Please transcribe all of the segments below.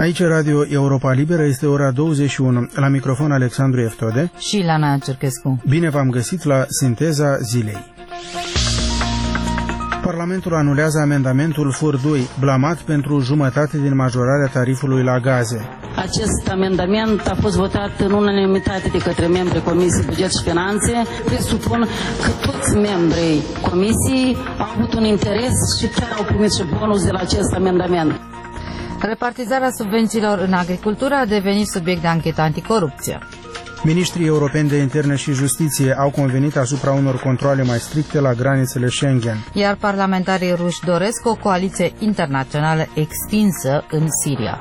Aici Radio Europa Liberă, este ora 21. La microfon Alexandru Eftode și Ilana Cerchescu. Bine v-am găsit la Sinteza Zilei. Parlamentul anulează amendamentul FUR 2, blamat pentru jumătate din majorarea tarifului la gaze. Acest amendament a fost votat în unanimitate de către membrii Comisiei Buget și Finanțe. Presupun că toți membrii Comisiei au avut un interes și chiar au primit și bonus de la acest amendament. Repartizarea subvențiilor în agricultură a devenit subiect de anchetă anticorupție. Ministrii europeni de interne și justiție au convenit asupra unor controale mai stricte la granițele Schengen. Iar parlamentarii ruși doresc o coaliție internațională extinsă în Siria.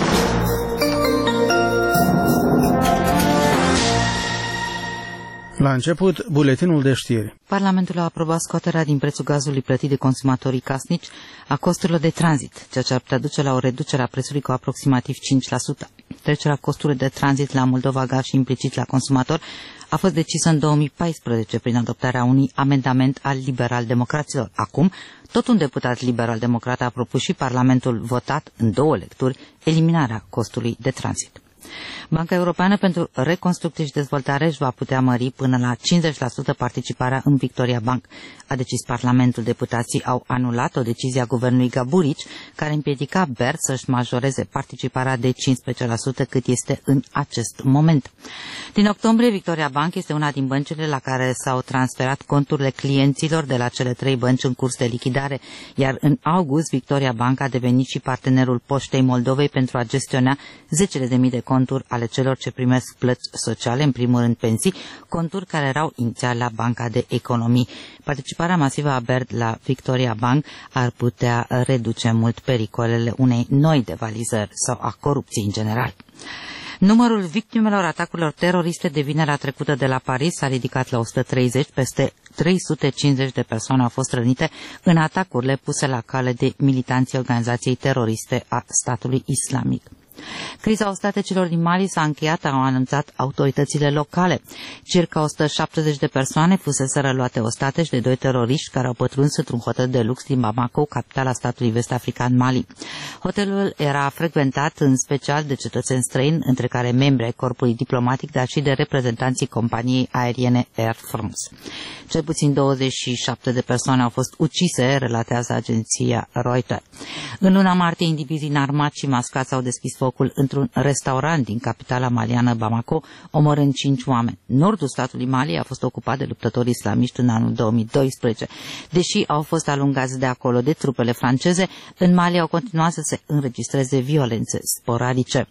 La început, buletinul de știri. Parlamentul a aprobat scoaterea din prețul gazului plătit de consumatorii casnici a costurilor de tranzit, ceea ce ar putea duce la o reducere a prețului cu aproximativ 5%. Trecerea costurilor de tranzit la Moldova Gaz și implicit la consumator a fost decisă în 2014 prin adoptarea unui amendament al liberal-democraților. Acum, tot un deputat liberal-democrat a propus și Parlamentul votat în 2 lecturi eliminarea costului de tranzit. Banca Europeană pentru Reconstrucție și Dezvoltare își va putea mări până la 50% participarea în Victoria Bank, a decis Parlamentul. Deputații au anulat o decizie a guvernului Gaburici, care împiedica BERD să-și majoreze participarea de 15% cât este în acest moment. Din octombrie, Victoria Bank este una din băncile la care s-au transferat conturile clienților de la cele 3 bănci în curs de lichidare, iar în august Victoria Bank a devenit și partenerul Poștei Moldovei pentru a gestiona zecile de mii de conturi ale celor ce primesc plăți sociale, în primul rând pensii, conturi care erau inițial la Banca de Economii. Participarea masivă a BERD la Victoria Bank ar putea reduce mult pericolele unei noi devalizări sau a corupției în general. Numărul victimelor atacurilor teroriste de vinerea trecută de la Paris s-a ridicat la 130, peste 350 de persoane au fost rănite în atacurile puse la cale de militanții organizației teroriste a statului islamic. Criza ostatecilor din Mali s-a încheiat, au anunțat autoritățile locale. Circa 170 de persoane fuseseră luate ostateci de 2 teroriști care au pătruns într-un hotel de lux din Bamako, capitala statului vest-african Mali. Hotelul era frecventat în special de cetățeni străini, între care membri ai corpului diplomatic, dar și de reprezentanții companiei aeriene Air France. Cel puțin 27 de persoane au fost ucise, relatează agenția Reuters. În luna martie, indivizii înarmați și mascați au deschis focul într-un restaurant din capitala maliană Bamako, omorând 5 oameni. Nordul statului Mali a fost ocupat de luptători islamiști în anul 2012. Deși au fost alungați de acolo de trupele franceze, în Mali au continuat să se înregistreze violențe sporadice.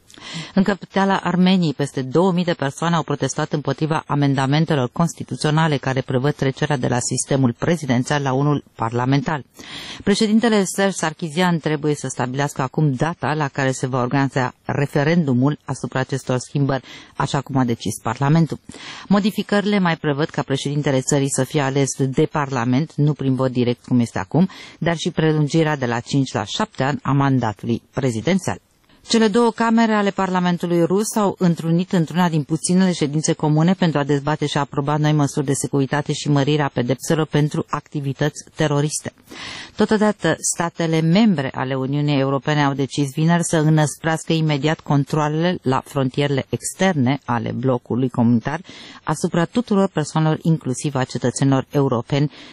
În capitala Armeniei, peste 2000 de persoane au protestat împotriva amendamentelor constituționale care prevăd trecerea de la sistemul prezidențial la unul parlamentar. Președintele Serge Sarkisian trebuie să stabilească acum data la care se va organiza referendumul asupra acestor schimbări, așa cum a decis Parlamentul. Modificările mai prevăd ca președintele țării să fie ales de Parlament, nu prin vot direct cum este acum, dar și prelungirea de la 5 la 7 ani a mandatului prezidențial. Cele 2 camere ale Parlamentului rus s-au întrunit într-una din puținele ședințe comune pentru a dezbate și a aproba noi măsuri de securitate și mărirea pedepselor pentru activități teroriste. Totodată, statele membre ale Uniunii Europene au decis vineri să înăsprească imediat controalele la frontierele externe ale blocului comunitar asupra tuturor persoanelor, inclusiv a cetățenilor europeni,